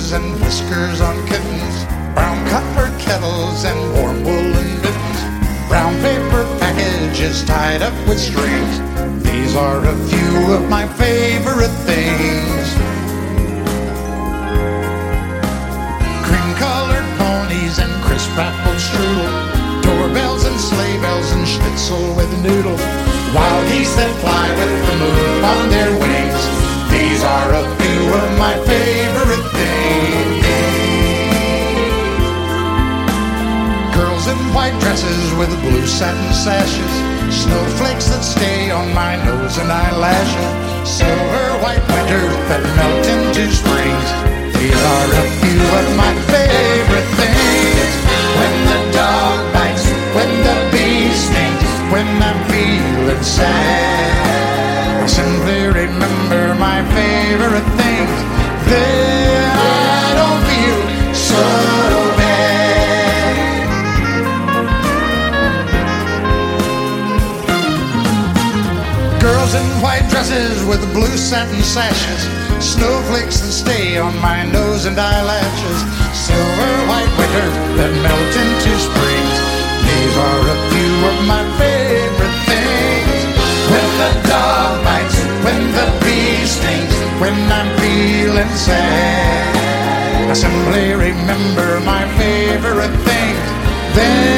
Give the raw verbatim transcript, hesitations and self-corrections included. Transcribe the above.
mittens and whiskers on kittens, brown copper kettles and warm woolen mittens, brown paper packages tied up with strings. These are a few of my favorite things. Cream-colored ponies and crisp apple strudel, doorbells and sleigh bells and schnitzel with noodle, wild geese that fly with the moon on their wings. These are a few of my favorite things. Girls in white dresses with blue satin sashes, snowflakes that stay on my nose and eyelashes, silver white winters that melt into springs. These are a few of my favorite things. When the dog bites, when the bee stings, when I'm feeling sad, I simply remember my favorite things. Then I don't feel so bad. Girls in white dresses with blue satin sashes, snowflakes that stay on my nose and eyelashes, silver white winters that melt into springs. These are a few of my favorite things. When the dog bites, when the bee stings, when I'm feeling sad, I simply remember my favorite things. Then